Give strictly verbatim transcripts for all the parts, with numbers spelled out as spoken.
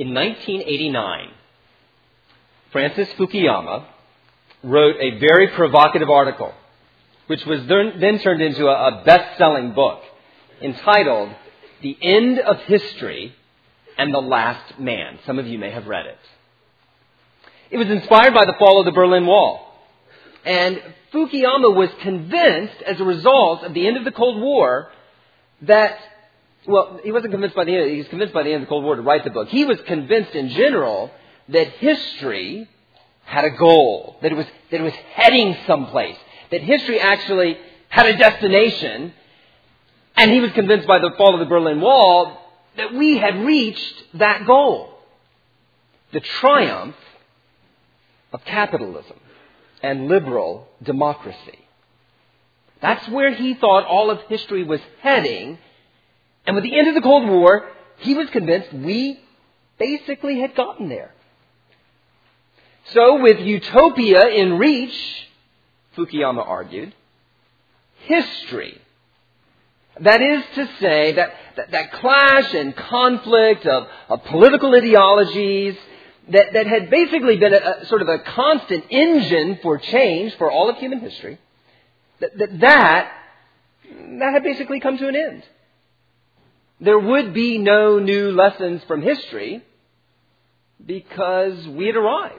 In nineteen eighty-nine, Francis Fukuyama wrote a very provocative article, which was then turned into a best-selling book entitled The End of History and the Last Man. Some of you may have read it. It was inspired by the fall of the Berlin Wall. And Fukuyama was convinced, as a result of the end of the Cold War, that, well, he wasn't convinced by the end, he was convinced by the end of the Cold War to write the book. He was convinced in general that history had a goal, that it was, that it was heading someplace, that history actually had a destination. And he was convinced by the fall of the Berlin Wall that we had reached that goal. The triumph of capitalism and liberal democracy. That's where he thought all of history was heading. And with the end of the Cold War, he was convinced we basically had gotten there. So with utopia in reach, Fukuyama argued, history, that is to say, that, that, that clash and conflict of, of political ideologies that, that had basically been a, a sort of a constant engine for change for all of human history, that, that that that had basically come to an end. There would be no new lessons from history because we had arrived.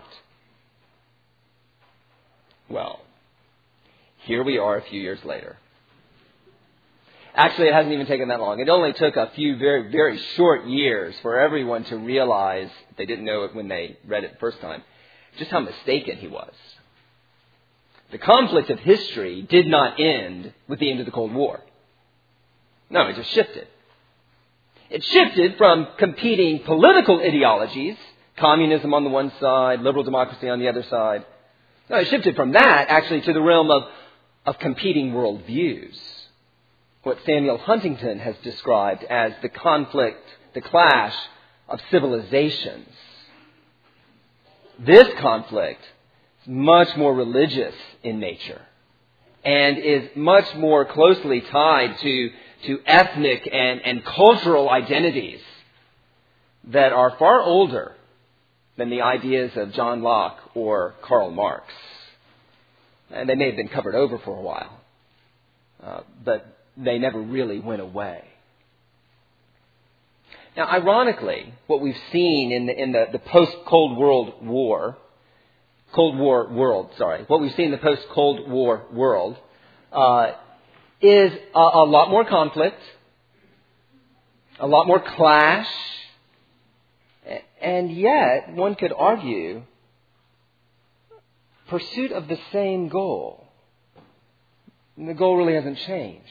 Well, here we are a few years later. Actually, it hasn't even taken that long. It only took a few very, very short years for everyone to realize, if they didn't know it when they read it the first time, just how mistaken he was. The conflict of history did not end with the end of the Cold War. No, it just shifted. It shifted from competing political ideologies, communism on the one side, liberal democracy on the other side. No, it shifted from that actually to the realm of, of competing worldviews. What Samuel Huntington has described as the conflict, the clash of civilizations. This conflict is much more religious in nature and is much more closely tied to, to ethnic and, and cultural identities that are far older than the ideas of John Locke or Karl Marx. And they may have been covered over for a while, uh, but they never really went away. Now, ironically, what we've seen in the, in the, the post-Cold World War, Cold War world, sorry, what we've seen in the post-Cold War world uh, is a, a lot more conflict, a lot more clash, and yet one could argue pursuit of the same goal. And the goal really hasn't changed.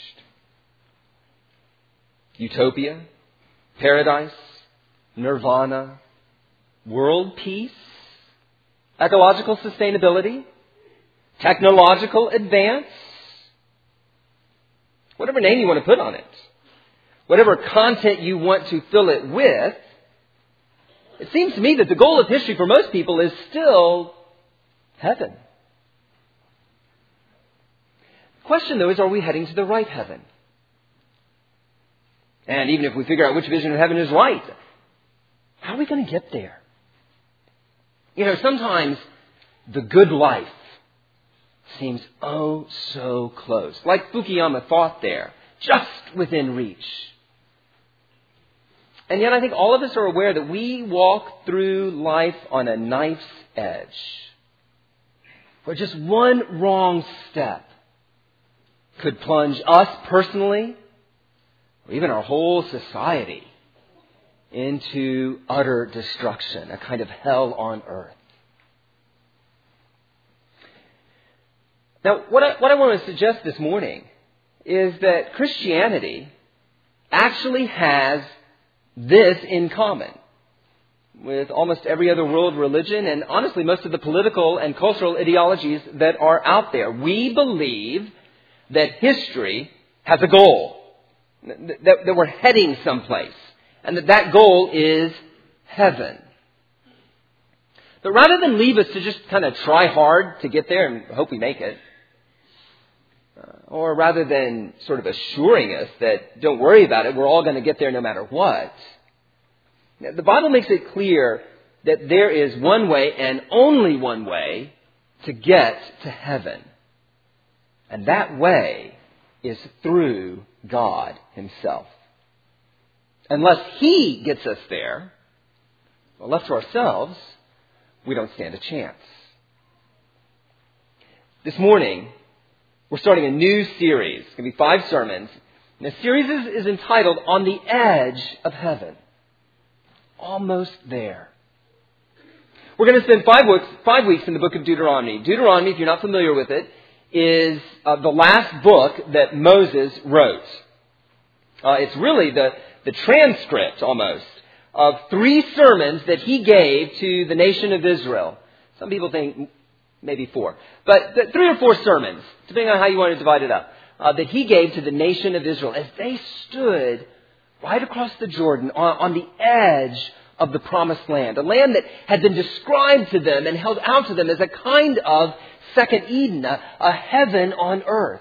Utopia, paradise, nirvana, world peace, ecological sustainability, technological advance, whatever name you want to put on it, whatever content you want to fill it with, it seems to me that the goal of history for most people is still heaven. The question, though, is are we heading to the right heaven? And even if we figure out which vision of heaven is right, how are we going to get there? You know, sometimes the good life seems oh so close. Like Fukuyama thought there, just within reach. And yet I think all of us are aware that we walk through life on a knife's edge, where just one wrong step could plunge us personally, or even our whole society, into utter destruction, a kind of hell on earth. Now, what I, what I want to suggest this morning is that Christianity actually has this in common with almost every other world religion and honestly most of the political and cultural ideologies that are out there. We believe that history has a goal, that, that we're heading someplace, and that that goal is heaven. But rather than leave us to just kind of try hard to get there and hope we make it, uh, or rather than sort of assuring us that don't worry about it, we're all going to get there no matter what, Now, the Bible makes it clear that there is one way and only one way to get to heaven. And that way is through God Himself. Unless He gets us there, well, left to ourselves, we don't stand a chance. This morning, we're starting a new series. It's going to be five sermons. And the series is, is entitled On the Edge of Heaven. Almost there. We're going to spend five weeks, five weeks in the book of Deuteronomy. Deuteronomy, if you're not familiar with it, is uh, the last book that Moses wrote. Uh, it's really the, the transcript, almost, of three sermons that he gave to the nation of Israel. Some people think maybe four. But the, three or four sermons, depending on how you want to divide it up, uh, that he gave to the nation of Israel as they stood right across the Jordan on, on the edge of the promised land. A land that had been described to them and held out to them as a kind of second Eden, a, a heaven on earth.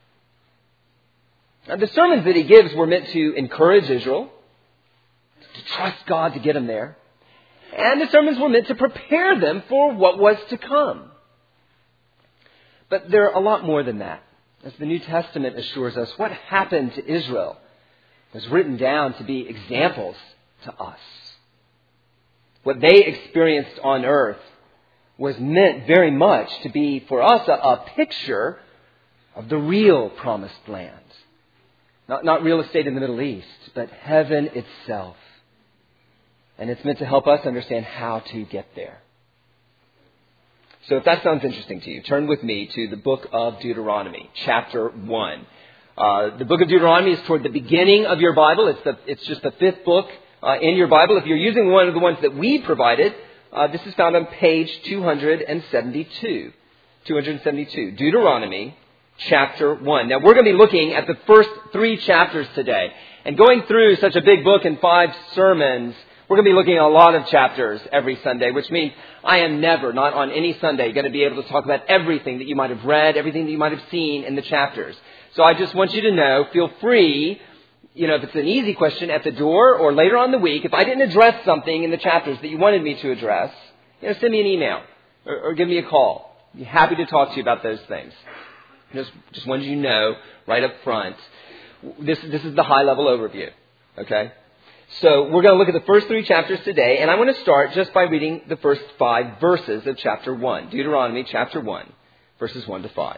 Now, the sermons that he gives were meant to encourage Israel, to trust God to get them there. And the sermons were meant to prepare them for what was to come. But they're a lot more than that. As the New Testament assures us, what happened to Israel was written down to be examples to us. What they experienced on earth was meant very much to be for us a, a picture of the real promised land. Not, not real estate in the Middle East, but heaven itself. And it's meant to help us understand how to get there. So if that sounds interesting to you, turn with me to the book of Deuteronomy, chapter one. Uh, the book of Deuteronomy is toward the beginning of your Bible. It's, the, it's just the fifth book uh, in your Bible. If you're using one of the ones that we provided, uh, this is found on page two seventy-two. two seventy-two. Deuteronomy, chapter one. Now, we're going to be looking at the first three chapters today. And going through such a big book in five sermons, we're going to be looking at a lot of chapters every Sunday, which means I am never, not on any Sunday, going to be able to talk about everything that you might have read, everything that you might have seen in the chapters. So I just want you to know, feel free, you know, if it's an easy question at the door or later on in the week, if I didn't address something in the chapters that you wanted me to address, you know, send me an email or, or give me a call. I'd be happy to talk to you about those things. Just, just wanted you to know right up front. This, this is the high-level overview, okay? So we're going to look at the first three chapters today, and I want to start just by reading the first five verses of chapter one. Deuteronomy chapter one, verses one to five.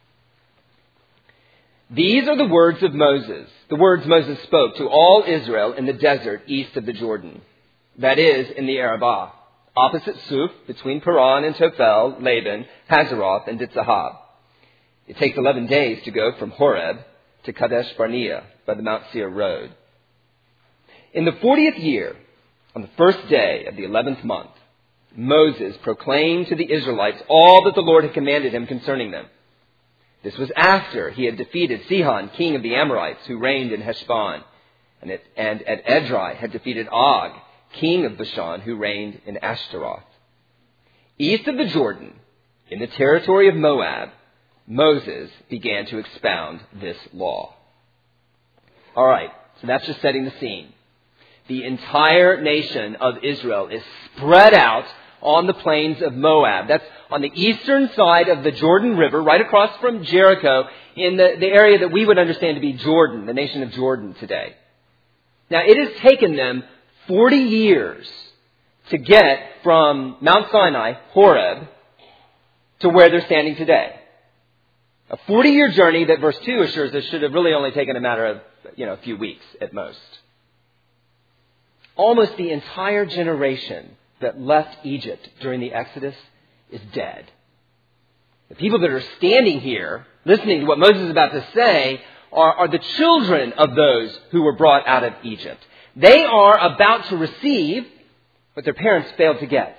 These are the words of Moses, the words Moses spoke to all Israel in the desert east of the Jordan. That is, in the Arabah, opposite Suf, between Paran and Tophel, Laban, Hazeroth, and Ditzahab. It takes eleven days to go from Horeb to Kadesh Barnea by the Mount Seir road. In the fortieth year, on the first day of the eleventh month, Moses proclaimed to the Israelites all that the Lord had commanded him concerning them. This was after he had defeated Sihon, king of the Amorites, who reigned in Heshbon, and at, and at Edrei had defeated Og, king of Bashan, who reigned in Ashtaroth. East of the Jordan, in the territory of Moab, Moses began to expound this law. All right, so that's just setting the scene. The entire nation of Israel is spread out on the plains of Moab. That's on the eastern side of the Jordan River, right across from Jericho, in the, the area that we would understand to be Jordan, the nation of Jordan today. Now, it has taken them forty years to get from Mount Sinai, Horeb, to where they're standing today. A forty-year journey that verse two assures us should have really only taken a matter of, you know, a few weeks at most. Almost the entire generation that left Egypt during the Exodus is dead. The people that are standing here, listening to what Moses is about to say, are, are the children of those who were brought out of Egypt. They are about to receive what their parents failed to get.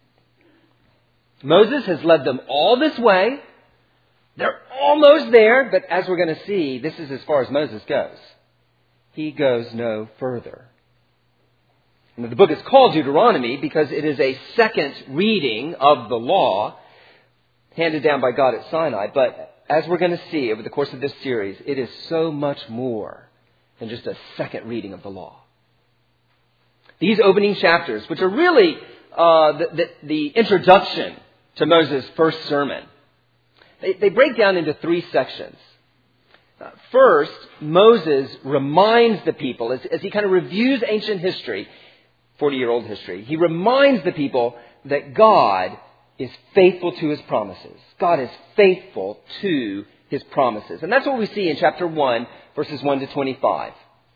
Moses has led them all this way. They're almost there, but as we're going to see, this is as far as Moses goes. He goes no further. And the book is called Deuteronomy because it is a second reading of the law handed down by God at Sinai. But as we're going to see over the course of this series, it is so much more than just a second reading of the law. These opening chapters, which are really uh, the, the, the introduction to Moses' first sermon, they, they break down into three sections. Uh, first, Moses reminds the people, as, as he kind of reviews ancient history, forty-year-old history, he reminds the people that God is faithful to his promises. God is faithful to his promises. And that's what we see in chapter one, verses one to twenty-five.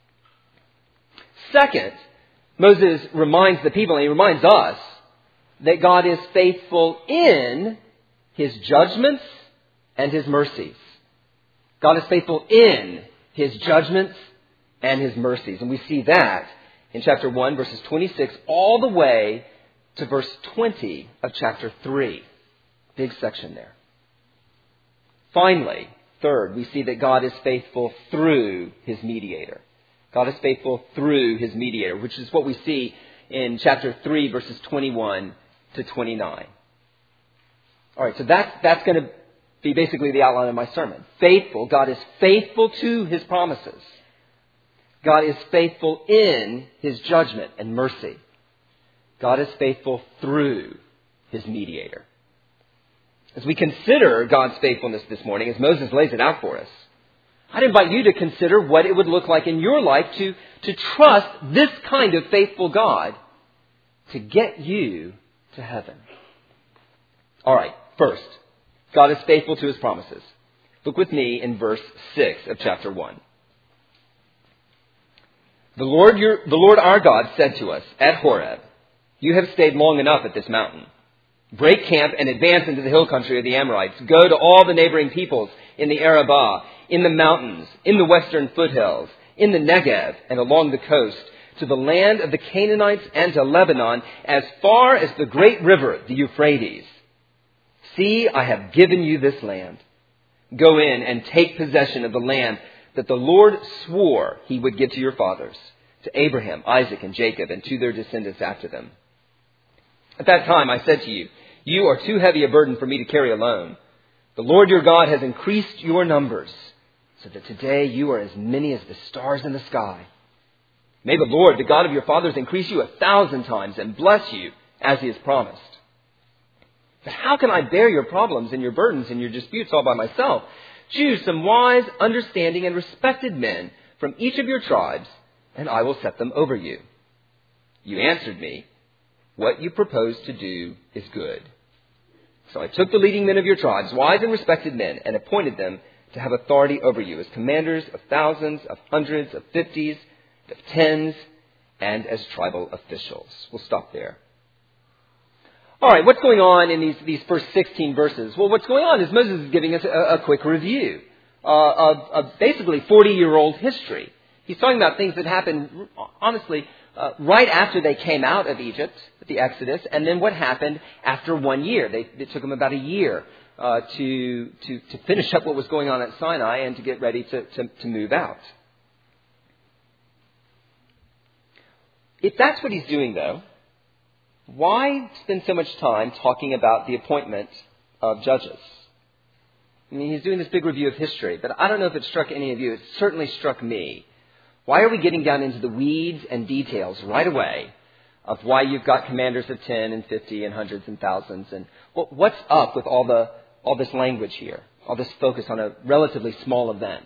Second, Moses reminds the people, and he reminds us, that God is faithful in his judgments and his mercies. God is faithful in his judgments and his mercies. And we see that in chapter one, verses twenty-six, all the way to verse twenty of chapter three. Big section there. Finally, third, we see that God is faithful through his mediator. God is faithful through his mediator, which is what we see in chapter three, verses twenty-one to twenty-nine. All right, so that's, that's going to be basically the outline of my sermon. Faithful. God is faithful to his promises. God is faithful in his judgment and mercy. God is faithful through his mediator. As we consider God's faithfulness this morning, as Moses lays it out for us, I'd invite you to consider what it would look like in your life to, to trust this kind of faithful God to get you to heaven. All right, first, God is faithful to his promises. Look with me in verse six of chapter one. The Lord, your, the Lord our God said to us at Horeb, "You have stayed long enough at this mountain. Break camp and advance into the hill country of the Amorites. Go to all the neighboring peoples in the Arabah, in the mountains, in the western foothills, in the Negev, and along the coast, to the land of the Canaanites and to Lebanon, as far as the great river, the Euphrates. See, I have given you this land. Go in and take possession of the land that the Lord swore he would give to your fathers, to Abraham, Isaac, and Jacob, and to their descendants after them. At that time I said to you, you are too heavy a burden for me to carry alone. The Lord your God has increased your numbers, so that today you are as many as the stars in the sky. May the Lord, the God of your fathers, increase you a thousand times and bless you as he has promised. But how can I bear your problems and your burdens and your disputes all by myself? Choose some wise, understanding, and respected men from each of your tribes, and I will set them over you." You answered me, "What you propose to do is good." So I took the leading men of your tribes, wise and respected men, and appointed them to have authority over you as commanders of thousands, of hundreds, of fifties, of tens, and as tribal officials. We'll stop there. All right, what's going on in these, these first sixteen verses? Well, what's going on is Moses is giving us a, a quick review uh, of, of basically forty-year-old history. He's talking about things that happened, honestly, uh, right after they came out of Egypt, the Exodus, and then what happened after one year. They, it took them about a year uh, to, to, to finish up what was going on at Sinai and to get ready to, to, to move out. If that's what he's doing, though, why spend so much time talking about the appointment of judges? I mean, he's doing this big review of history, but I don't know if it struck any of you. It certainly struck me. Why are we getting down into the weeds and details right away of why you've got commanders of ten and fifty and hundreds and thousands? And what's up with all the all this language here, all this focus on a relatively small event?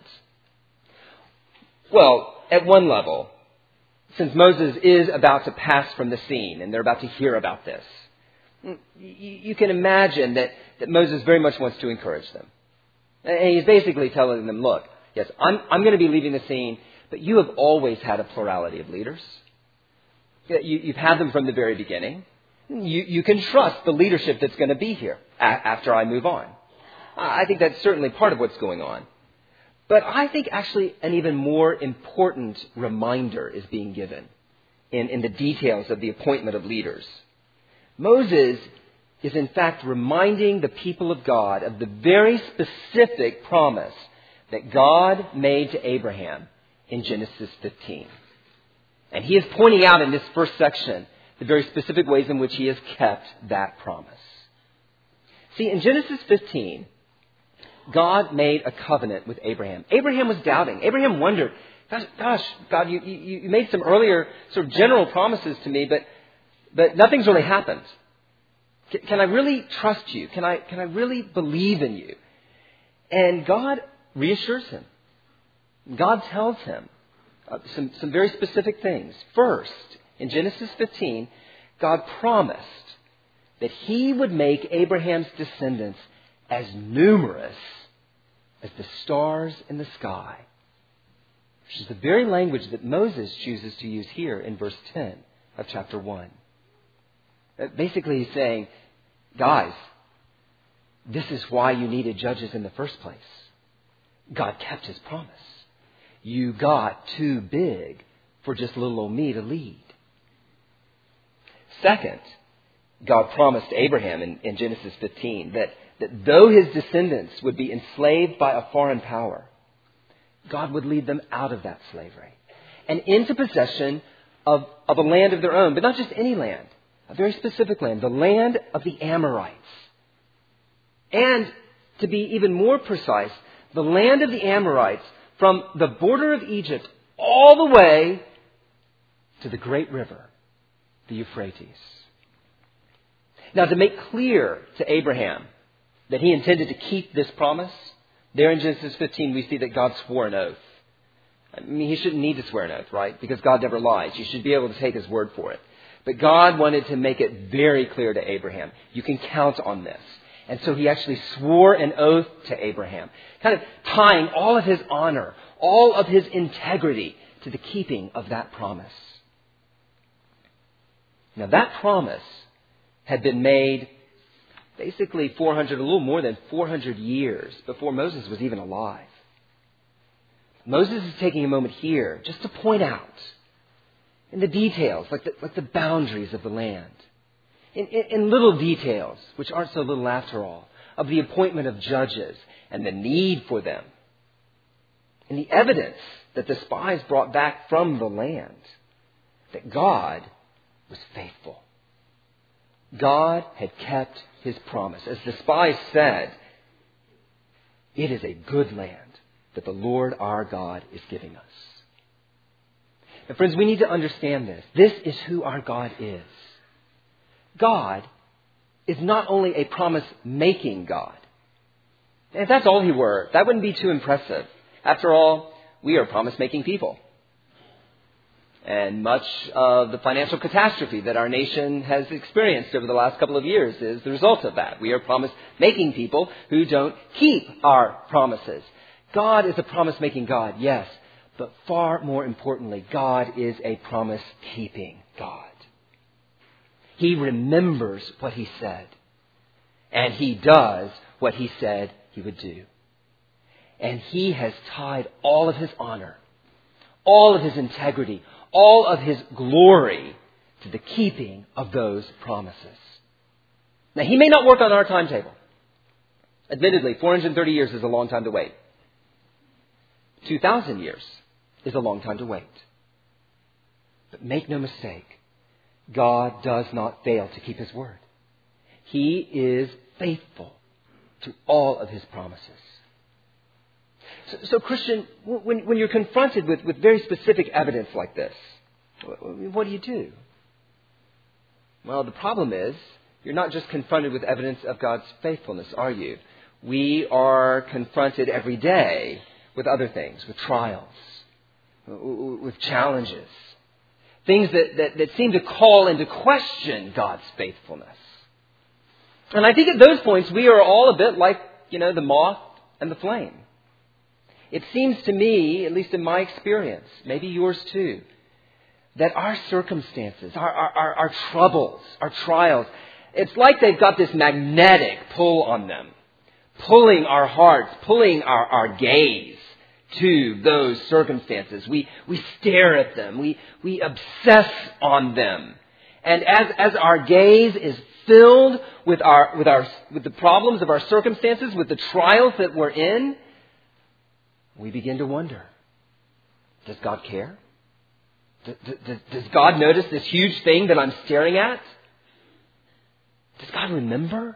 Well, at one level, since Moses is about to pass from the scene and they're about to hear about this, you can imagine that, that Moses very much wants to encourage them. And he's basically telling them, look, yes, I'm, I'm going to be leaving the scene, but you have always had a plurality of leaders. You, you've had them from the very beginning. You, you can trust the leadership that's going to be here a- after I move on. I think that's certainly part of what's going on. But I think actually an even more important reminder is being given in, in the details of the appointment of leaders. Moses is in fact reminding the people of God of the very specific promise that God made to Abraham in Genesis fifteen. And he is pointing out in this first section the very specific ways in which he has kept that promise. See, in Genesis fifteen, God made a covenant with Abraham. Abraham was doubting. Abraham wondered, Gosh, gosh God, you, you, you made some earlier sort of general promises to me, but, but nothing's really happened. Can, can I really trust you? Can I, can I really believe in you? And God reassures him. God tells him uh, some, some very specific things. First, in Genesis fifteen, God promised that he would make Abraham's descendants as numerous as the stars in the sky, which is the very language that Moses chooses to use here in verse ten of chapter one. Basically, he's saying, guys, this is why you needed judges in the first place. God kept his promise. You got too big for just little old me to lead. Second, God promised Abraham in, in Genesis fifteen that, that though his descendants would be enslaved by a foreign power, God would lead them out of that slavery and into possession of, of a land of their own, but not just any land, a very specific land, the land of the Amorites. And to be even more precise, the land of the Amorites from the border of Egypt all the way to the great river, the Euphrates. Now, to make clear to Abraham that he intended to keep this promise, there in Genesis fifteen we see that God swore an oath. I mean, he shouldn't need to swear an oath, right? Because God never lies. You should be able to take his word for it. But God wanted to make it very clear to Abraham, you can count on this. And so he actually swore an oath to Abraham, kind of tying all of his honor, all of his integrity to the keeping of that promise. Now, that promise had been made basically four hundred, a little more than four hundred years before Moses was even alive. Moses is taking a moment here just to point out in the details, like the, like the boundaries of the land, in, in, in little details, which aren't so little after all, of the appointment of judges and the need for them, and the evidence that the spies brought back from the land, that God was faithful. God had kept his promise. As the spies said, it is a good land that the Lord our God is giving us. And friends, we need to understand this. This is who our God is. God is not only a promise-making God. And if that's all he were, that wouldn't be too impressive. After all, we are promise-making people. And much of the financial catastrophe that our nation has experienced over the last couple of years is the result of that. We are promise-making people who don't keep our promises. God is a promise-making God, yes. But far more importantly, God is a promise-keeping God. He remembers what he said. And he does what he said he would do. And he has tied all of his honor, all of his integrity, all of his glory to the keeping of those promises. Now, he may not work on our timetable. Admittedly, four hundred thirty years is a long time to wait. two thousand years is a long time to wait. But make no mistake, God does not fail to keep his word. He is faithful to all of his promises. So, so Christian, when, when you're confronted with, with very specific evidence like this, what do you do? Well, the problem is, you're not just confronted with evidence of God's faithfulness, are you? We are confronted every day with other things, with trials, with challenges, things that, that, that seem to call into question God's faithfulness. And I think at those points, we are all a bit like, you know, the moth and the flame. It seems to me, at least in my experience, maybe yours too, that our circumstances, our, our, our, our troubles, our trials, it's like they've got this magnetic pull on them, pulling our hearts, pulling our, our gaze to those circumstances. We, we stare at them. We, we obsess on them. And as, as our gaze is filled with our, with our, with the problems of our circumstances, with the trials that we're in, we begin to wonder, does God care? Does God notice this huge thing that I'm staring at? Does God remember?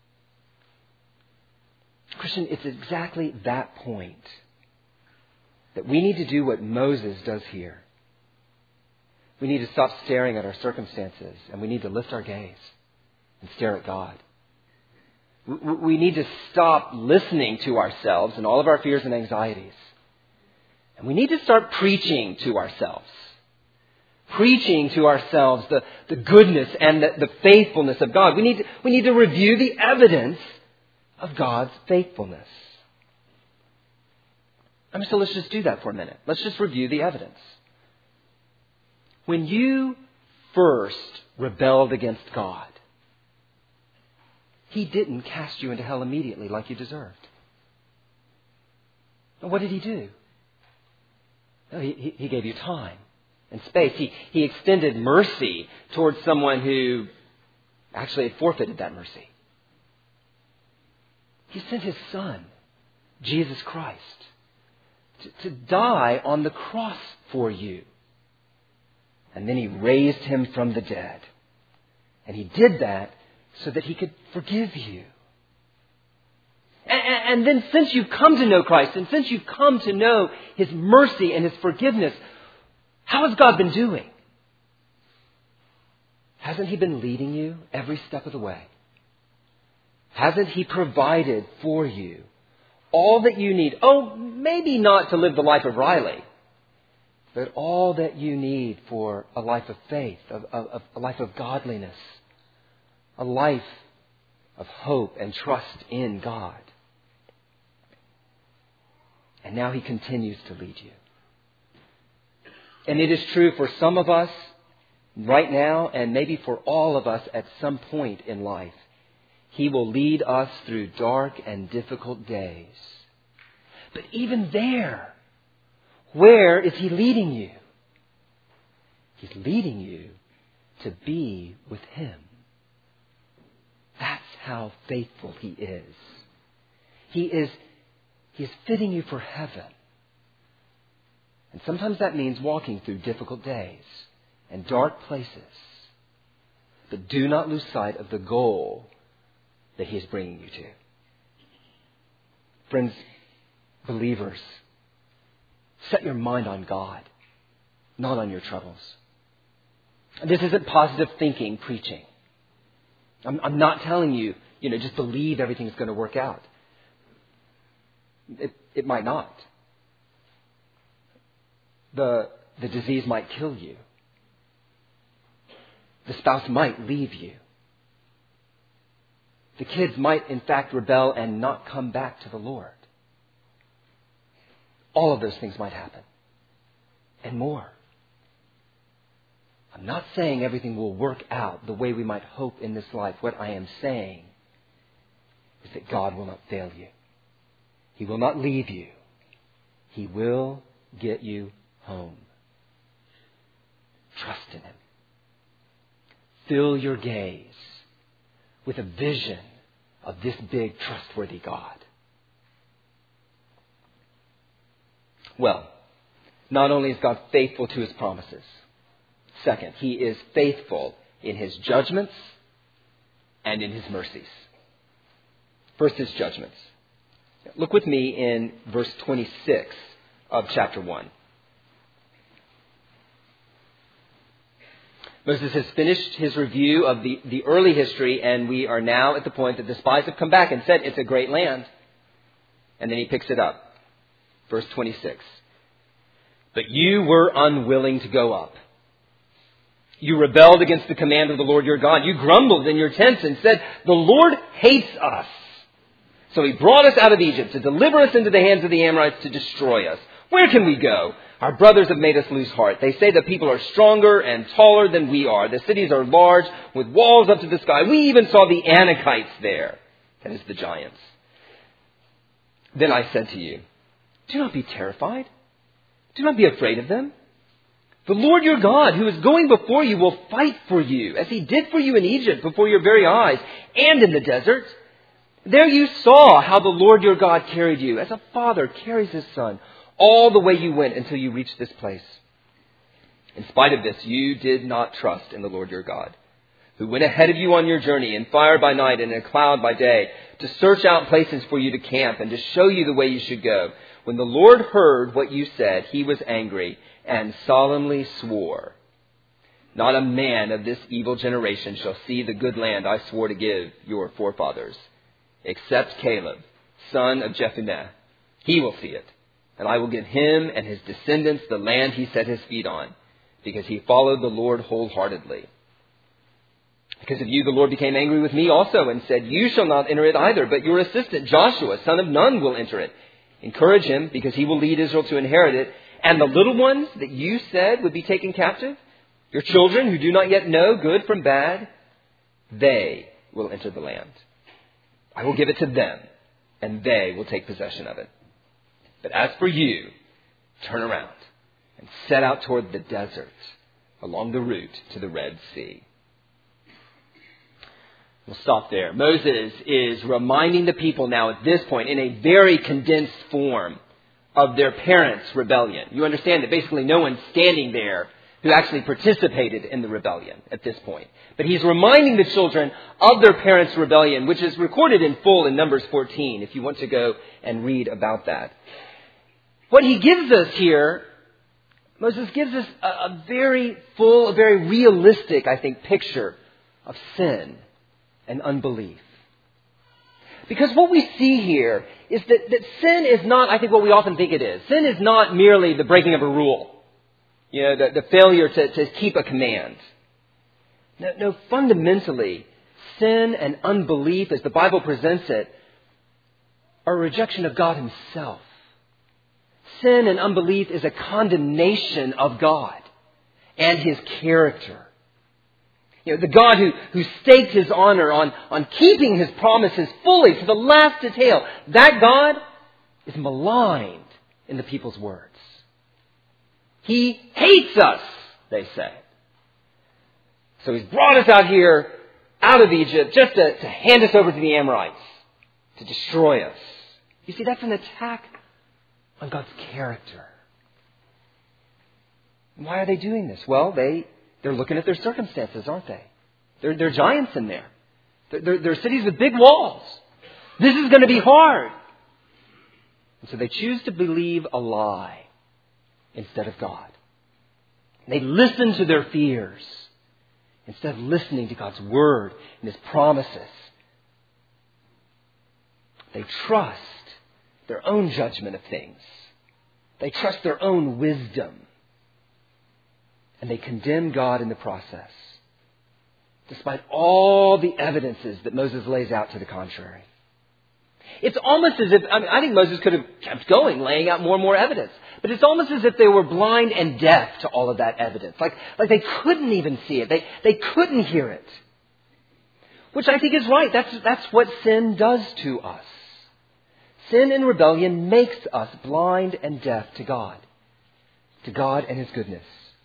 Christian, it's exactly that point that we need to do what Moses does here. We need to stop staring at our circumstances, and we need to lift our gaze and stare at God. We need to stop listening to ourselves and all of our fears and anxieties. And we need to start preaching to ourselves. Preaching to ourselves the, the goodness and the, the faithfulness of God. We need to, we need to review the evidence of God's faithfulness. I mean, so let's just do that for a minute. Let's just review the evidence. When you first rebelled against God, He didn't cast you into hell immediately like you deserved. What did He do? No, he, he gave you time and space. He, he extended mercy towards someone who actually had forfeited that mercy. He sent His Son, Jesus Christ, to, to die on the cross for you. And then He raised Him from the dead. And He did that so that He could forgive you. And, and then since you've come to know Christ, and since you've come to know His mercy and His forgiveness, how has God been doing? Hasn't He been leading you every step of the way? Hasn't He provided for you all that you need? Oh, maybe not to live the life of Riley, but all that you need for a life of faith, of, of, a life of godliness, a life of hope and trust in God. And now He continues to lead you. And it is true for some of us right now, and maybe for all of us at some point in life. He will lead us through dark and difficult days. But even there, where is He leading you? He's leading you to be with Him. That's how faithful He is. He is, He is fitting you for heaven. And sometimes that means walking through difficult days and dark places. But do not lose sight of the goal that He is bringing you to. Friends, believers, set your mind on God, not on your troubles. This isn't positive thinking preaching. I'm, I'm not telling you, you know, just believe everything's going to work out. It, it might not. The, the disease might kill you. The spouse might leave you. The kids might, in fact, rebel and not come back to the Lord. All of those things might happen. And more. I'm not saying everything will work out the way we might hope in this life. What I am saying is that God will not fail you. He will not leave you. He will get you home. Trust in Him. Fill your gaze with a vision of this big, trustworthy God. Well, not only is God faithful to His promises, second, He is faithful in His judgments and in His mercies. First, His judgments. Look with me in verse twenty-six of chapter one. Moses has finished his review of the, the early history, and we are now at the point that the spies have come back and said it's a great land. And then he picks it up. Verse twenty-six. But you were unwilling to go up. You rebelled against the command of the Lord your God. You grumbled in your tents and said, the Lord hates us. So He brought us out of Egypt to deliver us into the hands of the Amorites to destroy us. Where can we go? Our brothers have made us lose heart. They say the people are stronger and taller than we are. The cities are large with walls up to the sky. We even saw the Anakites there. That is the giants. Then I said to you, do not be terrified. Do not be afraid of them. The Lord your God, who is going before you, will fight for you, as He did for you in Egypt before your very eyes and in the desert. There you saw how the Lord your God carried you, as a father carries his son, all the way you went until you reached this place. In spite of this, you did not trust in the Lord your God, who went ahead of you on your journey in fire by night and in a cloud by day, to search out places for you to camp and to show you the way you should go. When the Lord heard what you said, he was angry and solemnly swore, not a man of this evil generation shall see the good land I swore to give your forefathers, except Caleb, son of Jephunneh. He will see it, and I will give him and his descendants the land he set his feet on, because he followed the Lord wholeheartedly. Because of you, the Lord became angry with me also and said, you shall not enter it either, but your assistant Joshua, son of Nun, will enter it. Encourage him, because he will lead Israel to inherit it. And the little ones that you said would be taken captive, your children who do not yet know good from bad, they will enter the land. I will give it to them, and they will take possession of it. But as for you, turn around and set out toward the desert along the route to the Red Sea. We'll stop there. Moses is reminding the people now at this point in a very condensed form of their parents' rebellion. You understand that basically no one's standing there who actually participated in the rebellion at this point. But he's reminding the children of their parents' rebellion, which is recorded in full in Numbers fourteen, if you want to go and read about that. What he gives us here, Moses gives us a, a very full, a very realistic, I think, picture of sin and unbelief. Because what we see here is that, that sin is not, I think, what we often think it is. Sin is not merely the breaking of a rule. You know, the, the failure to, to keep a command. No, no, fundamentally, sin and unbelief, as the Bible presents it, are a rejection of God himself. Sin and unbelief is a condemnation of God and his character. You know, the God who, who staked his honor on, on keeping his promises fully to the last detail, that God is maligned in the people's words. He hates us, they say. So he's brought us out here, out of Egypt, just to, to hand us over to the Amorites, to destroy us. You see, that's an attack on God's character. And why are they doing this? Well, they, they're looking at their circumstances, aren't they? There, there are giants in there. There, there, there are cities with big walls. This is going to be hard. And so they choose to believe a lie instead of God. They listen to their fears instead of listening to God's word and his promises. They trust their own judgment of things. They trust their own wisdom. And they condemn God in the process, despite all the evidences that Moses lays out to the contrary. It's almost as if, I mean, I think Moses could have kept going, laying out more and more evidence. But it's almost as if they were blind and deaf to all of that evidence. Like, like they couldn't even see it. They, they couldn't hear it. Which I think is right. That's, that's what sin does to us. Sin and rebellion makes us blind and deaf to God. To God and his goodness.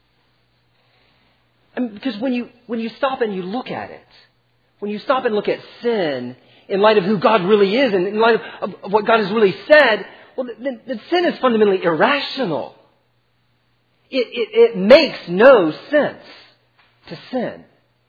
I mean, because when you, when you stop and you look at it, when you stop and look at sin in light of who God really is and in light of, of what God has really said, well, then, then sin is fundamentally irrational. It, it, it makes no sense to sin.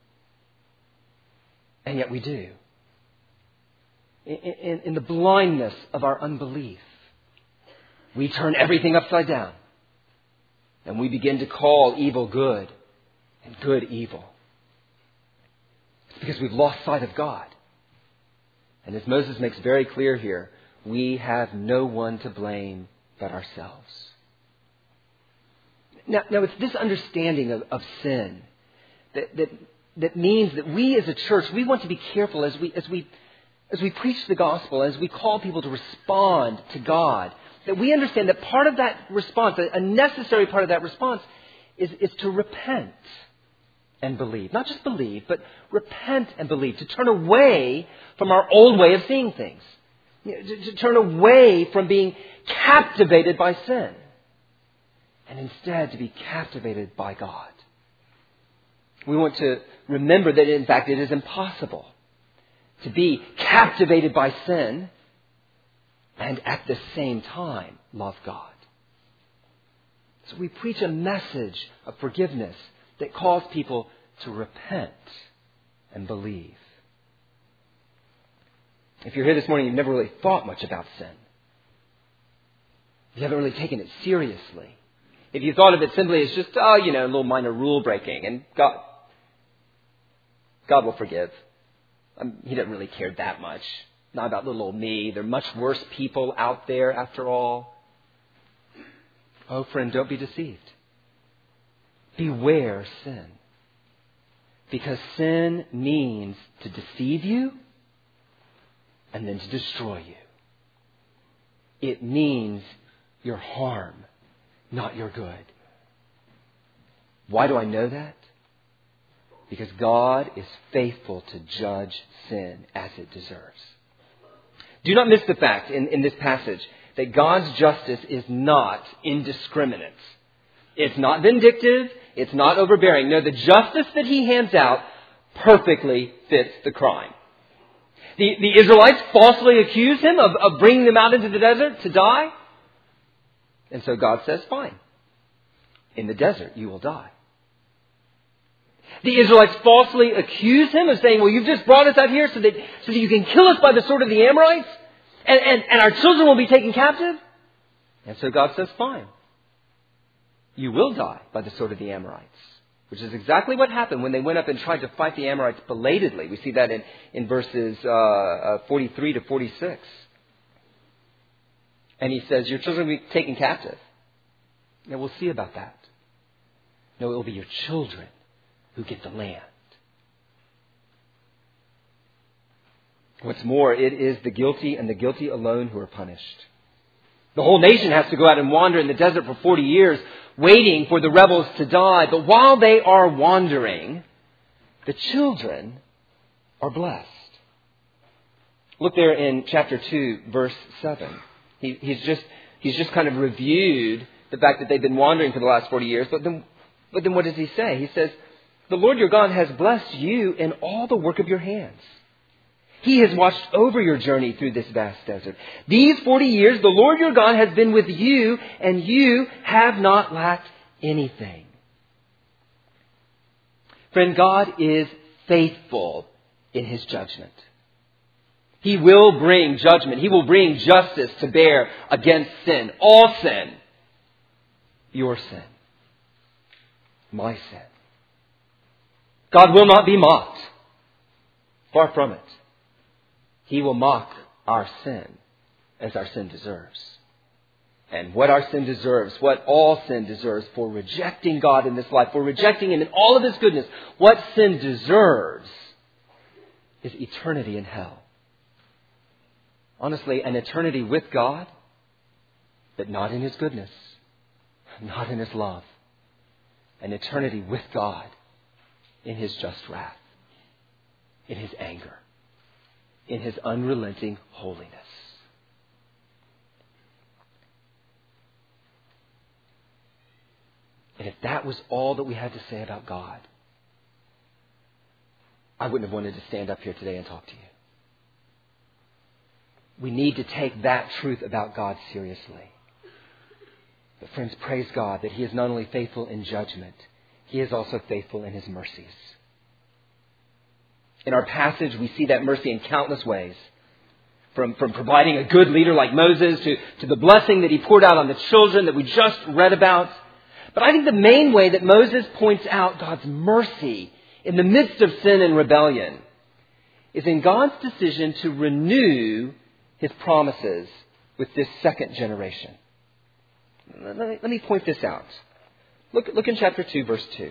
And yet we do. In, in, in the blindness of our unbelief, we turn everything upside down. And we begin to call evil good and good evil. It's because we've lost sight of God. And as Moses makes very clear here, we have no one to blame but ourselves. Now, now it's this understanding of, of sin that, that, that means that we as a church, we want to be careful as we, as we, as we preach the gospel, as we call people to respond to God, that we understand that part of that response, a necessary part of that response, is, is to repent and believe. Not just believe, but repent and believe. To turn away from our old way of seeing things. You know, to, to turn away from being captivated by sin. And instead to be captivated by God. We want to remember that in fact it is impossible to be captivated by sin and at the same time love God. So we preach a message of forgiveness that calls people to repent and believe. If you're here this morning, you've never really thought much about sin. You haven't really taken it seriously. If you thought of it simply as just, oh, you know, a little minor rule breaking, and God, God will forgive. Um, he doesn't really care that much. Not about little old me. There are much worse people out there after all. Oh, friend, don't be deceived. Beware sin. Because sin means to deceive you and then to destroy you. It means your harm, not your good. Why do I know that? Because God is faithful to judge sin as it deserves. Do not miss the fact in, in this passage that God's justice is not indiscriminate. It's not vindictive. It's not overbearing. No, the justice that he hands out perfectly fits the crime. The, the Israelites falsely accuse him of, of bringing them out into the desert to die. And so God says, fine. In the desert, you will die. The Israelites falsely accuse him of saying, well, you've just brought us out here so that, so that you can kill us by the sword of the Amorites, and, and, and our children will be taken captive. And so God says, fine. You will die by the sword of the Amorites, which is exactly what happened when they went up and tried to fight the Amorites belatedly. We see that in, in verses uh, uh, forty-three to forty-six. And he says, your children will be taken captive. Now, we'll see about that. No, it will be your children who get the land. What's more, it is the guilty and the guilty alone who are punished. The whole nation has to go out and wander in the desert for forty years, waiting for the rebels to die. But while they are wandering, the children are blessed. Look there in chapter two, verse seven. He, he's just he's just kind of reviewed the fact that they've been wandering for the last forty years. But then, but then what does he say? He says, the Lord your God has blessed you in all the work of your hands. He has watched over your journey through this vast desert. These forty years, the Lord your God has been with you, and you have not lacked anything. Friend, God is faithful in his judgment. He will bring judgment. He will bring justice to bear against sin. All sin. Your sin. My sin. God will not be mocked. Far from it. He will mock our sin as our sin deserves. And what our sin deserves, what all sin deserves for rejecting God in this life, for rejecting Him in all of His goodness, what sin deserves is eternity in hell. Honestly, an eternity with God, but not in His goodness, not in His love. An eternity with God in His just wrath, in His anger, in His unrelenting holiness. And if that was all that we had to say about God, I wouldn't have wanted to stand up here today and talk to you. We need to take that truth about God seriously. But friends, praise God that He is not only faithful in judgment, He is also faithful in His mercies. In our passage, we see that mercy in countless ways. From, from providing a good leader like Moses to, to the blessing that He poured out on the children that we just read about. But I think the main way that Moses points out God's mercy in the midst of sin and rebellion is in God's decision to renew His promises with this second generation. Let me, let me point this out. Look, look in chapter two, verse two.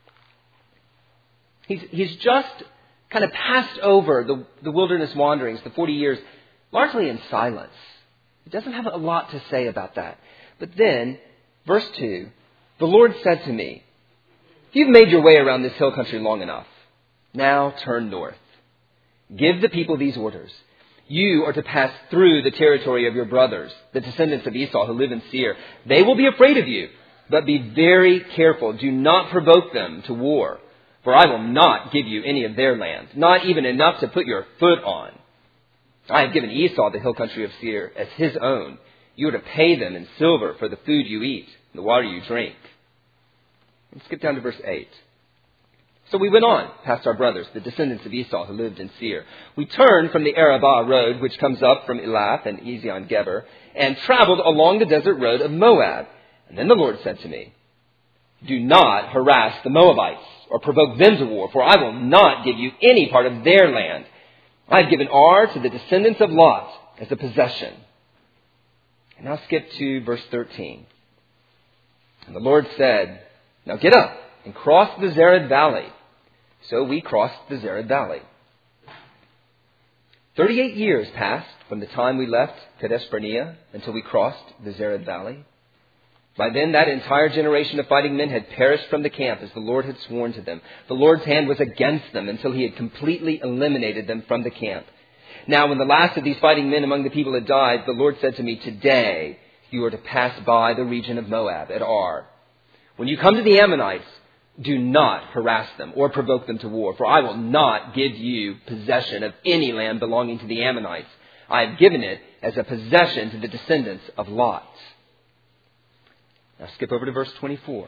He's, he's just kind of passed over the, the wilderness wanderings, the forty years, largely in silence. He doesn't have a lot to say about that. But then, verse two, the Lord said to me, you've made your way around this hill country long enough. Now turn north. Give the people these orders. You are to pass through the territory of your brothers, the descendants of Esau who live in Seir. They will be afraid of you, but be very careful. Do not provoke them to war, for I will not give you any of their land, not even enough to put your foot on. I have given Esau the hill country of Seir as his own. You are to pay them in silver for the food you eat and the water you drink. Let's skip down to verse eight. So we went on past our brothers, the descendants of Esau who lived in Seir. We turned from the Arabah road, which comes up from Elath and Ezion-Geber, and traveled along the desert road of Moab. And then the Lord said to me, do not harass the Moabites or provoke them to war, for I will not give you any part of their land. I have given Ar to the descendants of Lot as a possession. And now skip to verse thirteen. And the Lord said, now get up and cross the Zered Valley. So we crossed the Zered Valley. Thirty-eight years passed from the time we left Kadesh Barnea until we crossed the Zered Valley. By then, that entire generation of fighting men had perished from the camp as the Lord had sworn to them. The Lord's hand was against them until he had completely eliminated them from the camp. Now, when the last of these fighting men among the people had died, the Lord said to me, today you are to pass by the region of Moab at Ar. When you come to the Ammonites, do not harass them or provoke them to war, for I will not give you possession of any land belonging to the Ammonites. I have given it as a possession to the descendants of Lot. Now skip over to verse twenty-four.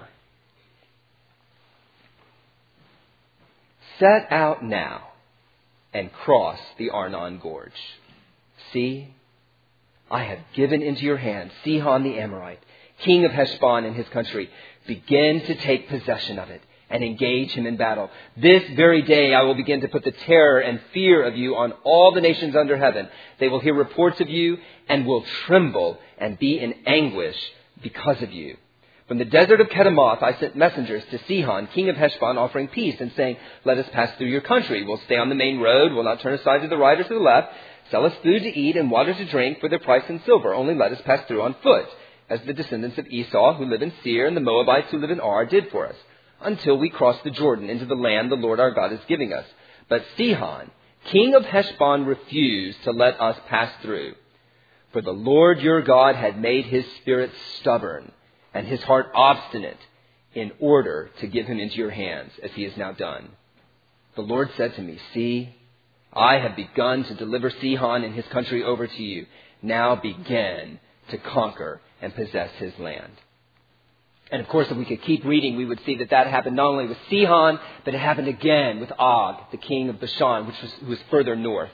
Set out now and cross the Arnon Gorge. See, I have given into your hand Sihon the Amorite, king of Heshbon and his country. Begin to take possession of it and engage him in battle. This very day I will begin to put the terror and fear of you on all the nations under heaven. They will hear reports of you and will tremble and be in anguish because of you. From the desert of Kedemoth I sent messengers to Sihon, king of Heshbon, offering peace and saying, let us pass through your country. We'll stay on the main road. We'll not turn aside to the right or to the left. Sell us food to eat and water to drink for their price in silver. Only let us pass through on foot, as the descendants of Esau who live in Seir and the Moabites who live in Ar did for us, until we cross the Jordan into the land the Lord our God is giving us. But Sihon, king of Heshbon, refused to let us pass through. For the Lord your God had made his spirit stubborn and his heart obstinate in order to give him into your hands, as he has now done. The Lord said to me, see, I have begun to deliver Sihon and his country over to you. Now begin to conquer and possess his land. And of course, if we could keep reading, we would see that that happened not only with Sihon, but it happened again with Og, the king of Bashan, which was, who was further north.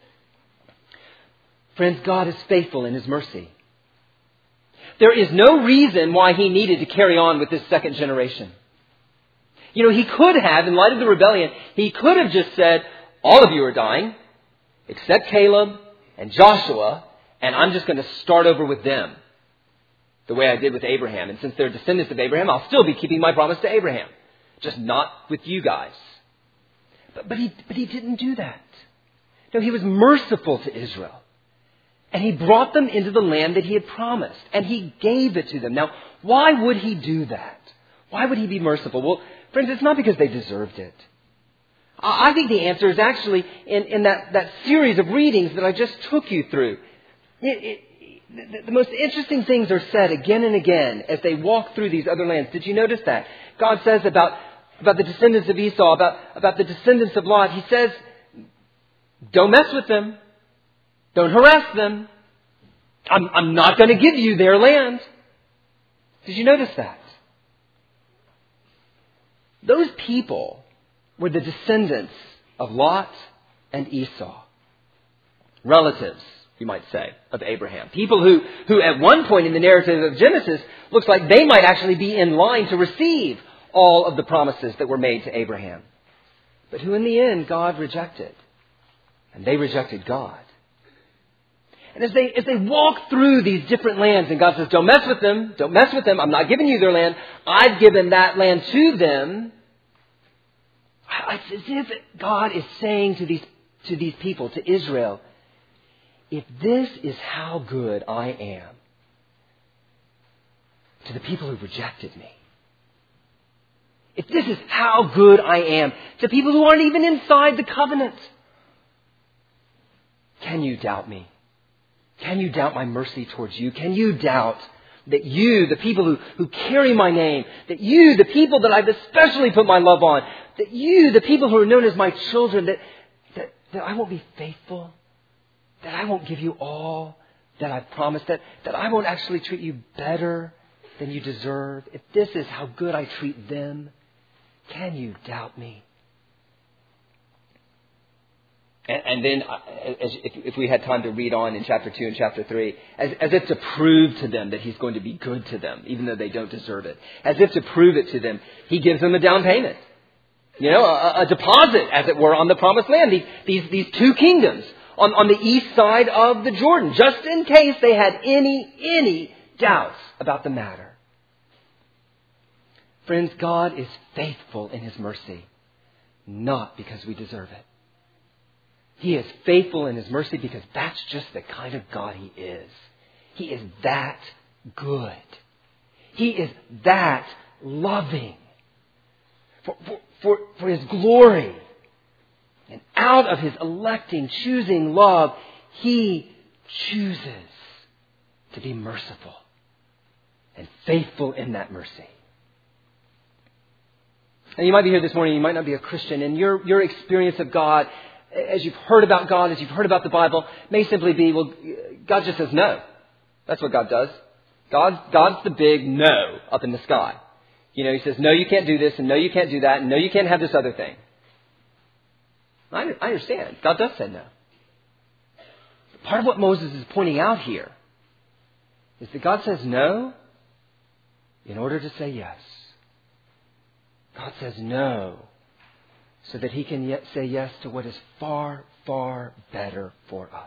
Friends, God is faithful in his mercy. There is no reason why he needed to carry on with this second generation. You know, he could have, in light of the rebellion, he could have just said, all of you are dying, except Caleb and Joshua, and I'm just going to start over with them, the way I did with Abraham. And since they're descendants of Abraham, I'll still be keeping my promise to Abraham, just not with you guys. But, but, he, but he didn't do that. No, he was merciful to Israel. And he brought them into the land that he had promised. And he gave it to them. Now, why would he do that? Why would he be merciful? Well, friends, it's not because they deserved it. I think the answer is actually in, in that, that series of readings that I just took you through. It, it, the, the most interesting things are said again and again as they walk through these other lands. Did you notice that? God says about, about the descendants of Esau, about, about the descendants of Lot, he says, don't mess with them. Don't harass them. I'm, I'm not going to give you their land. Did you notice that? Those people were the descendants of Lot and Esau. Relatives, you might say, of Abraham. People who, who at one point in the narrative of Genesis looks like they might actually be in line to receive all of the promises that were made to Abraham. But who in the end God rejected. And they rejected God. And as they, as they walk through these different lands, and God says, don't mess with them, don't mess with them, I'm not giving you their land, I've given that land to them. It's as if God is saying to these, to these people, to Israel, if this is how good I am to the people who rejected me, if this is how good I am to people who aren't even inside the covenant, can you doubt me? Can you doubt my mercy towards you? Can you doubt that you, the people who, who carry my name, that you, the people that I've especially put my love on, that you, the people who are known as my children, that, that, that I won't be faithful, that I won't give you all that I've promised, that, that I won't actually treat you better than you deserve? If this is how good I treat them, can you doubt me? and then uh, as, if, if we had time to read on in chapter two and chapter three, as, as if to prove to them that he's going to be good to them, even though they don't deserve it. As if to prove it to them, he gives them a down payment. You know, a, a deposit, as it were, on the promised land. These, these, these two kingdoms on, on the east side of the Jordan, just in case they had any, any doubts about the matter. Friends, God is faithful in his mercy, not because we deserve it. He is faithful in his mercy because that's just the kind of God he is. He is that good. He is that loving. For, for, for, for his glory. And out of his electing, choosing love, he chooses to be merciful and faithful in that mercy. And you might be here this morning, you might not be a Christian, and your, your experience of God, as you've heard about God, as you've heard about the Bible, may simply be, well, God just says no. That's what God does. God, God's the big no up in the sky. You know, he says, no, you can't do this, and no, you can't do that, and no, you can't have this other thing. I, I understand. God does say no. Part of what Moses is pointing out here is that God says no in order to say yes. God says no so that he can yet say yes to what is far, far better for us.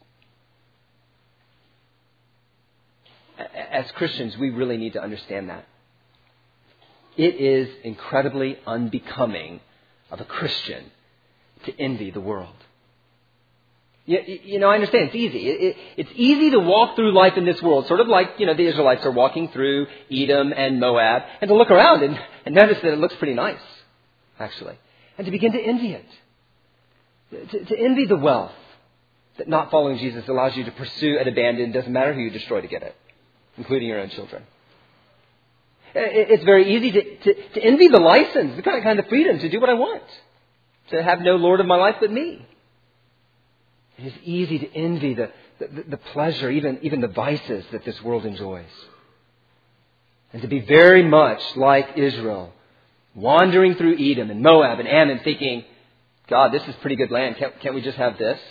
As Christians, we really need to understand that. It is incredibly unbecoming of a Christian to envy the world. You, you know, I understand it's easy. It, it, it's easy to walk through life in this world, sort of like, you know, the Israelites are walking through Edom and Moab, and to look around and, and notice that it looks pretty nice, actually, and to begin to envy it. To, to envy the wealth that not following Jesus allows you to pursue and abandon. Doesn't matter who you destroy to get it, including your own children. It, it's very easy to, to, to envy the license, the kind of, kind of freedom to do what I want, to have no Lord of my life but me. It is easy to envy the, the, the pleasure, even, even the vices that this world enjoys. And to be very much like Israel, wandering through Edom and Moab and Ammon, thinking, God, this is pretty good land. Can't, can't we just have this?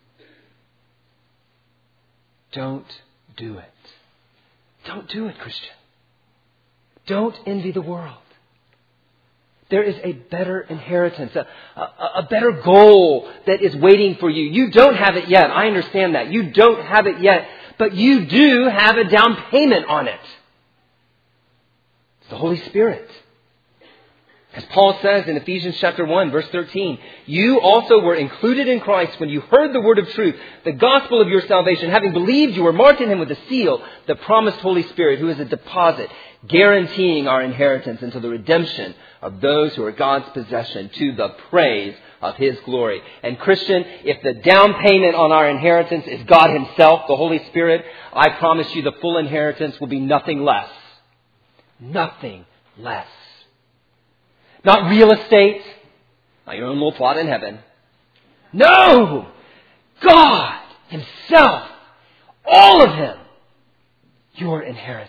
Don't do it. Don't do it, Christian. Don't envy the world. There is a better inheritance, a, a, a better goal that is waiting for you. You don't have it yet. I understand that. You don't have it yet. But you do have a down payment on it. It's the Holy Spirit. As Paul says in Ephesians chapter one, verse thirteen, you also were included in Christ when you heard the word of truth, the gospel of your salvation. Having believed, you were marked in him with a seal, the promised Holy Spirit, who is a deposit, guaranteeing our inheritance until the redemption of those who are God's possession, to the praise of his glory. And Christian, if the down payment on our inheritance is God himself, the Holy Spirit, I promise you the full inheritance will be nothing less. Nothing less. Not real estate, not your own little plot in heaven. No! God himself, all of him, your inheritance.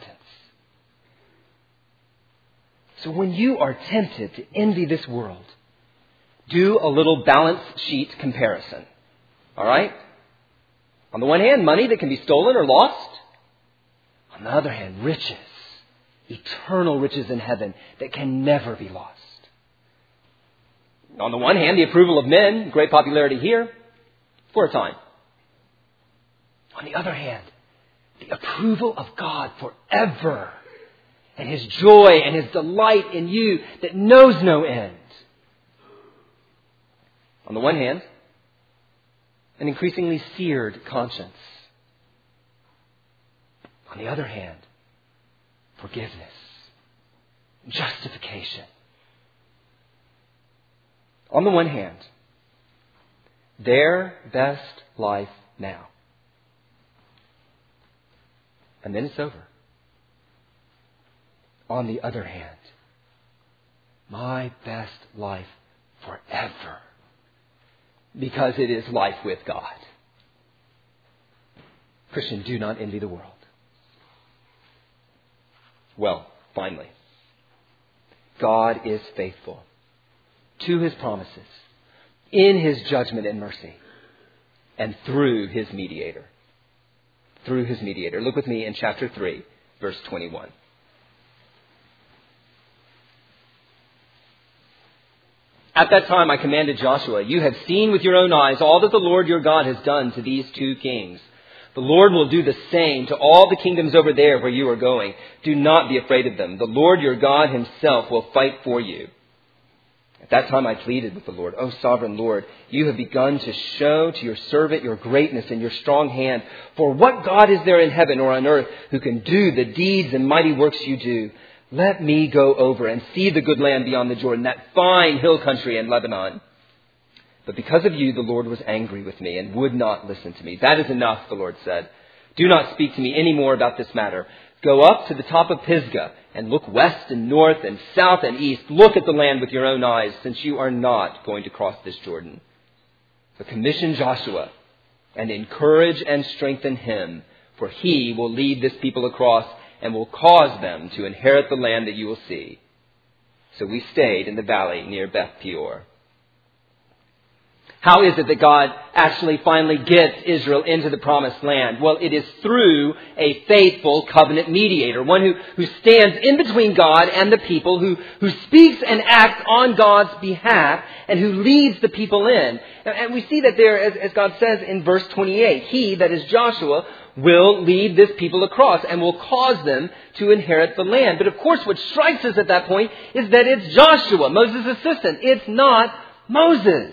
So when you are tempted to envy this world, do a little balance sheet comparison. All right? On the one hand, money that can be stolen or lost. On the other hand, riches, eternal riches in heaven that can never be lost. On the one hand, the approval of men, great popularity here, for a time. On the other hand, the approval of God forever. And his joy and his delight in you that knows no end. On the one hand, an increasingly seared conscience. On the other hand, forgiveness, justification. On the one hand, their best life now. And then it's over. On the other hand, my best life forever. Because it is life with God. Christian, do not envy the world. Well, finally, God is faithful to his promises in his judgment and mercy. and through his mediator. Through his mediator. Look with me in chapter three, verse twenty-one. At that time I commanded Joshua, you have seen with your own eyes all that the Lord your God has done to these two kings. The Lord will do the same to all the kingdoms over there where you are going. Do not be afraid of them. The Lord your God himself will fight for you. At that time I pleaded with the Lord, O sovereign Lord, you have begun to show to your servant your greatness and your strong hand. For what God is there in heaven or on earth who can do the deeds and mighty works you do? Let me go over and see the good land beyond the Jordan, that fine hill country in Lebanon. But because of you, the Lord was angry with me and would not listen to me. That is enough, the Lord said. Do not speak to me any more about this matter. Go up to the top of Pisgah and look west and north and south and east. Look at the land with your own eyes, since you are not going to cross this Jordan. But commission Joshua and encourage and strengthen him, for he will lead this people across and will cause them to inherit the land that you will see. So we stayed in the valley near Beth Peor. How is it that God actually finally gets Israel into the promised land? Well, it is through a faithful covenant mediator, one who, who stands in between God and the people, who, who speaks and acts on God's behalf, and who leads the people in. And we see that there, as, as God says in verse twenty-eight, he, that is Joshua, will lead this people across and will cause them to inherit the land. But of course, what strikes us at that point is that it's Joshua, Moses' assistant. It's not Moses.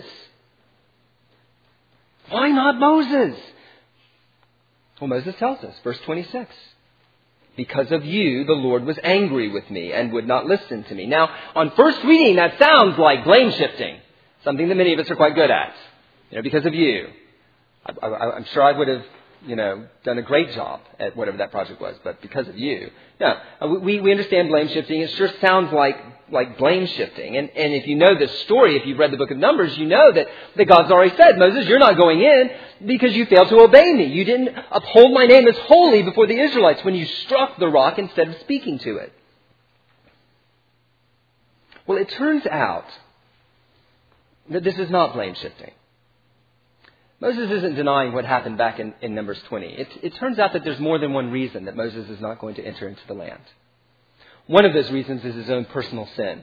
Why not Moses? Well, Moses tells us, verse twenty-six. Because of you, the Lord was angry with me and would not listen to me. Now, on first reading, that sounds like blame shifting. Something that many of us are quite good at. You know, because of you. I, I, I'm sure I would have, you know, done a great job at whatever that project was, but because of you. No, we, we understand blame shifting. It sure sounds like, like blame shifting. And, and if you know this story, if you've read the book of Numbers, you know that, that God's already said, Moses, you're not going in because you failed to obey me. You didn't uphold my name as holy before the Israelites when you struck the rock instead of speaking to it. Well, it turns out that this is not blame shifting. Moses isn't denying what happened back in, in Numbers twenty. It, it turns out that there's more than one reason that Moses is not going to enter into the land. One of those reasons is his own personal sin.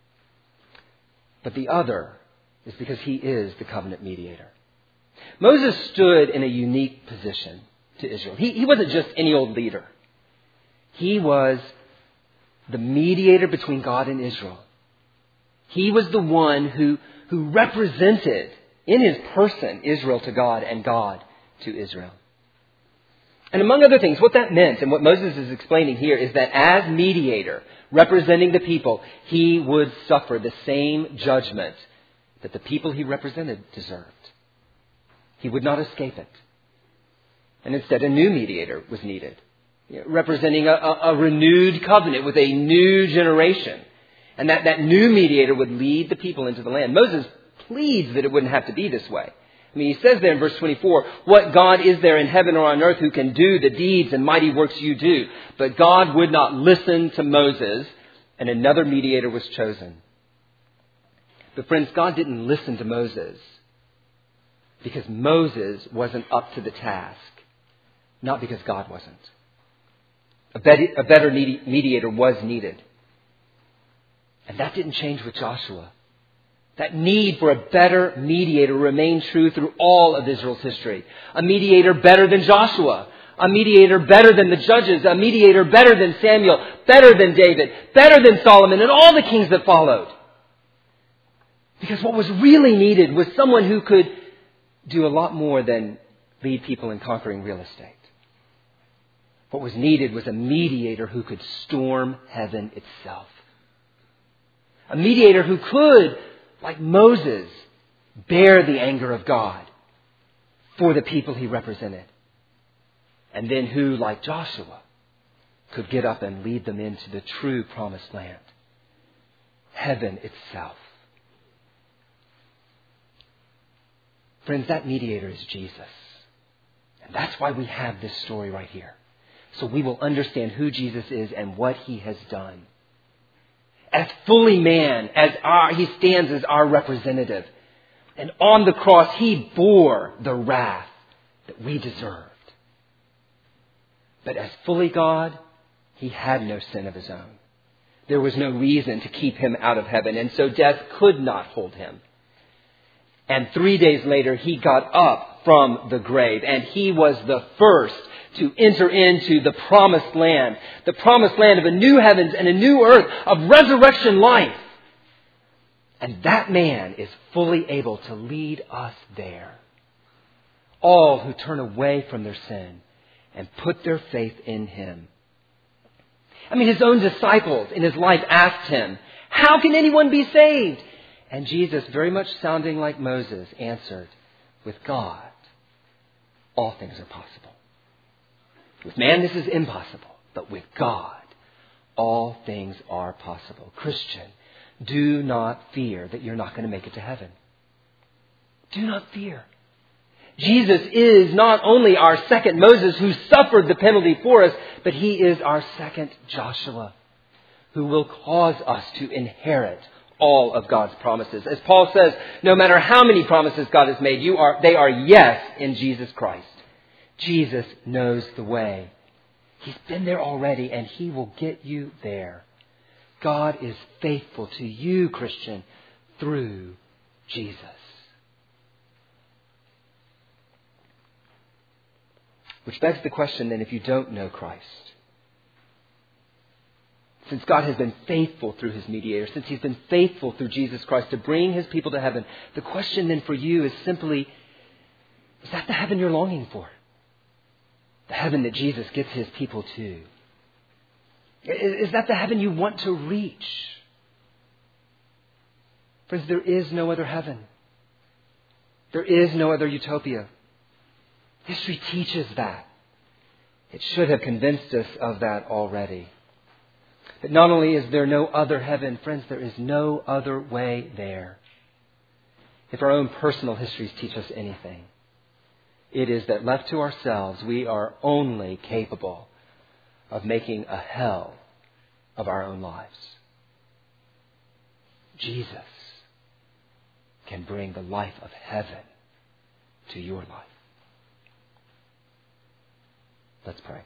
But the other is because he is the covenant mediator. Moses stood in a unique position to Israel. He, he wasn't just any old leader. He was the mediator between God and Israel. He was the one who, who represented in his person, Israel to God and God to Israel. And among other things, what that meant and what Moses is explaining here is that as mediator, representing the people, he would suffer the same judgment that the people he represented deserved. He would not escape it. And instead, a new mediator was needed, you know, representing a, a, a renewed covenant with a new generation. And that, that new mediator would lead the people into the land. Moses pleads that it wouldn't have to be this way. I mean, he says there in verse twenty-four, what God is there in heaven or on earth who can do the deeds and mighty works you do? But God would not listen to Moses, and another mediator was chosen. But friends, God didn't listen to Moses because Moses wasn't up to the task, not because God wasn't. A better, a better mediator was needed. And that didn't change with Joshua. That need for a better mediator remained true through all of Israel's history. A mediator better than Joshua. A mediator better than the judges. A mediator better than Samuel. Better than David. Better than Solomon and all the kings that followed. Because what was really needed was someone who could do a lot more than lead people in conquering real estate. What was needed was a mediator who could storm heaven itself. A mediator who could, like Moses, bear the anger of God for the people he represented. And then who, like Joshua, could get up and lead them into the true promised land. Heaven itself. Friends, that mediator is Jesus. And that's why we have this story right here. So we will understand who Jesus is and what he has done. As fully man, as our, he stands as our representative. And on the cross, He bore the wrath that we deserved. But as fully God, He had no sin of His own. There was no reason to keep Him out of heaven, and so death could not hold Him. And three days later, He got up from the grave, and He was the first to enter into the promised land, the promised land of a new heavens and a new earth, of resurrection life. And that man is fully able to lead us there. All who turn away from their sin and put their faith in Him. I mean, His own disciples in His life asked Him, how can anyone be saved? And Jesus, very much sounding like Moses, answered, with God, all things are possible. With man, this is impossible. But with God, all things are possible. Christian, do not fear that you're not going to make it to heaven. Do not fear. Jesus is not only our second Moses who suffered the penalty for us, but He is our second Joshua who will cause us to inherit all of God's promises. As Paul says, no matter how many promises God has made, you are, they are yes in Jesus Christ. Jesus knows the way. He's been there already, and He will get you there. God is faithful to you, Christian, through Jesus. Which begs the question then, if you don't know Christ, since God has been faithful through His mediator, since He's been faithful through Jesus Christ to bring His people to heaven, the question then for you is simply, is that the heaven you're longing for? The heaven that Jesus gets His people to? Is that the heaven you want to reach? Friends, there is no other heaven. There is no other utopia. History teaches that. It should have convinced us of that already. But not only is there no other heaven, friends, there is no other way there. If our own personal histories teach us anything, it is that left to ourselves, we are only capable of making a hell of our own lives. Jesus can bring the life of heaven to your life. Let's pray.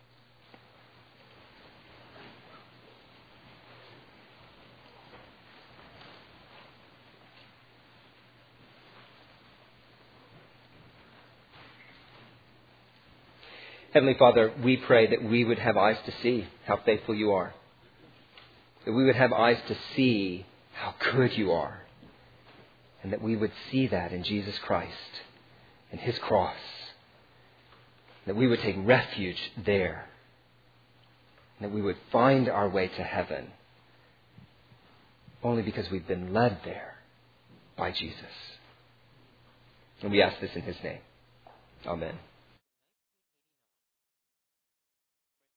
Heavenly Father, we pray that we would have eyes to see how faithful You are. That we would have eyes to see how good You are. And that we would see that in Jesus Christ and His cross. That we would take refuge there. That we would find our way to heaven only because we've been led there by Jesus. And we ask this in His name. Amen.